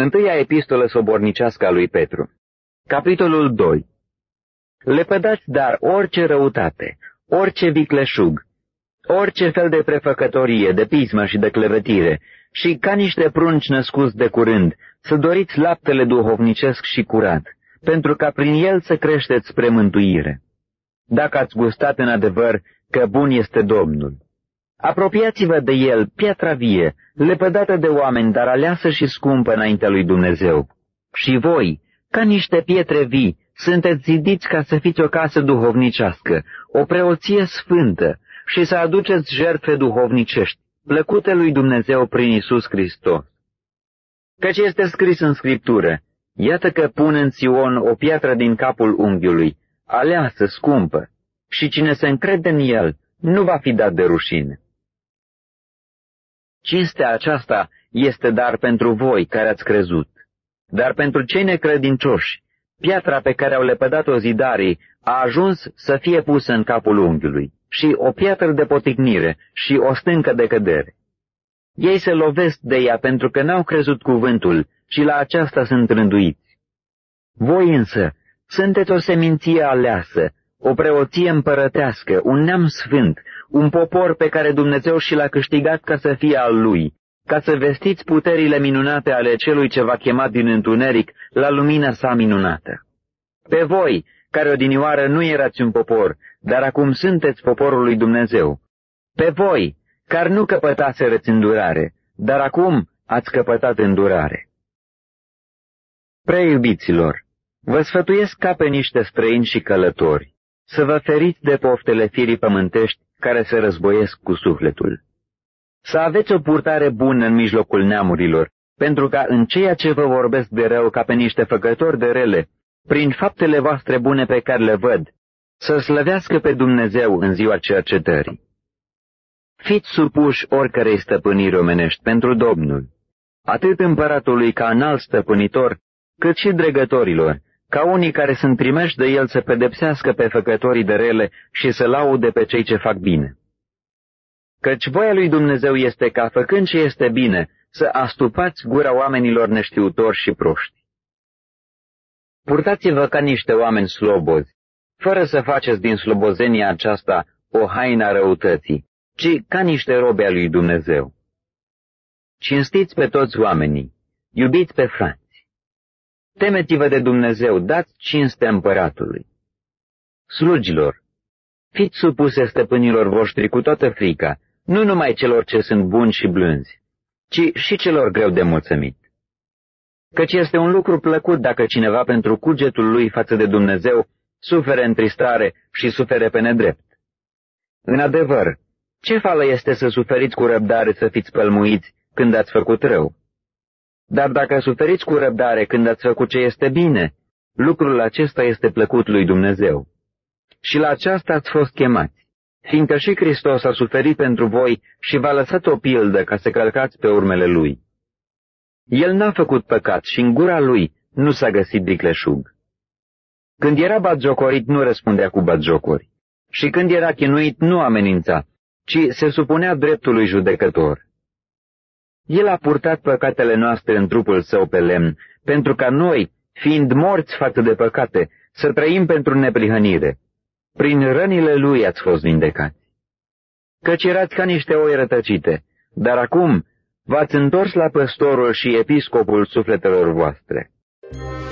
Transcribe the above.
Întâia epistolă sobornicească a lui Petru. Capitolul 2. Lepădați dar orice răutate, orice vicleșug, orice fel de prefăcătorie, de pismă și de clevetire, și ca niște prunci născuți de curând, să doriți laptele duhovnicesc și curat, pentru ca prin el să creșteți spre mântuire. Dacă ați gustat în adevăr că bun este Domnul. Apropiați-vă de el, piatra vie, lepădată de oameni, dar aleasă și scumpă înaintea lui Dumnezeu. Și voi, ca niște pietre vii, sunteți zidiți ca să fiți o casă duhovnicească, o preoție sfântă, și să aduceți jertfe duhovnicești, plăcute lui Dumnezeu prin Iisus Hristos. Căci este scris în Scriptură, iată că pun în Sion o piatră din capul unghiului, aleasă, scumpă, și cine se încrede în el nu va fi dat de rușine. Cinstea aceasta este dar pentru voi care ați crezut, dar pentru cei necredincioși, piatra pe care au lepădat-o zidarii a ajuns să fie pusă în capul unghiului, și o piatră de poticnire și o stâncă de cădere. Ei se lovesc de ea pentru că n-au crezut cuvântul și la aceasta sunt rânduiți. Voi însă sunteți o seminție aleasă, o preoție împărătească, un neam sfânt, un popor pe care Dumnezeu și l-a câștigat ca să fie al lui, ca să vestiți puterile minunate ale celui ce v-a chemat din întuneric la lumina sa minunată. Pe voi, care odinioară nu erați un popor, dar acum sunteți poporul lui Dumnezeu. Pe voi, care nu căpătaserăți îndurare, dar acum ați căpătat îndurare. Preiubiților, vă sfătuiesc ca pe niște străini și călători, să vă feriți de poftele firii pământești care se războiesc cu sufletul. Să aveți o purtare bună în mijlocul neamurilor, pentru ca în ceea ce vă vorbesc de rău ca pe niște făcători de rele, prin faptele voastre bune pe care le văd, să slăvească pe Dumnezeu în ziua cercetării. Fiți supuși oricărei stăpâniri omenești pentru Domnul, atât împăratului ca înalt stăpânitor, cât și dregătorilor, ca unii care sunt trimeși de el să pedepsească pe făcătorii de rele și să laude pe cei ce fac bine. Căci voia lui Dumnezeu este ca, făcând ce este bine, să astupați gura oamenilor neștiutori și proști. Purtați-vă ca niște oameni slobozi, fără să faceți din slobozenia aceasta o haină a răutății, ci ca niște robe al lui Dumnezeu. Cinstiți pe toți oamenii, iubiți pe frați. Temeți-vă de Dumnezeu, dați cinste împăratului. Slugilor, fiți supuse stăpânilor voștri cu toată frica, nu numai celor ce sunt buni și blânzi, ci și celor greu de mulțumit. Căci este un lucru plăcut dacă cineva pentru cugetul lui față de Dumnezeu sufere întristare și sufere pe nedrept. În adevăr, ce fală este să suferiți cu răbdare să fiți pălmuiți când ați făcut rău? Dar dacă suferiți cu răbdare când ați făcut ce este bine, lucrul acesta este plăcut lui Dumnezeu. Și la aceasta ați fost chemați, fiindcă și Hristos a suferit pentru voi și v-a lăsat o pildă ca să călcați pe urmele lui. El n-a făcut păcat și în gura lui nu s-a găsit vicleșug. Când era batjocorit, nu răspundea cu batjocuri, și când era chinuit, nu amenința, ci se supunea dreptului judecător. El a purtat păcatele noastre în trupul său pe lemn, pentru ca noi, fiind morți față de păcate, să trăim pentru neprihănire. Prin rănile lui ați fost vindecați. Căci erați ca niște oi rătăcite, dar acum v-ați întors la păstorul și episcopul sufletelor voastre.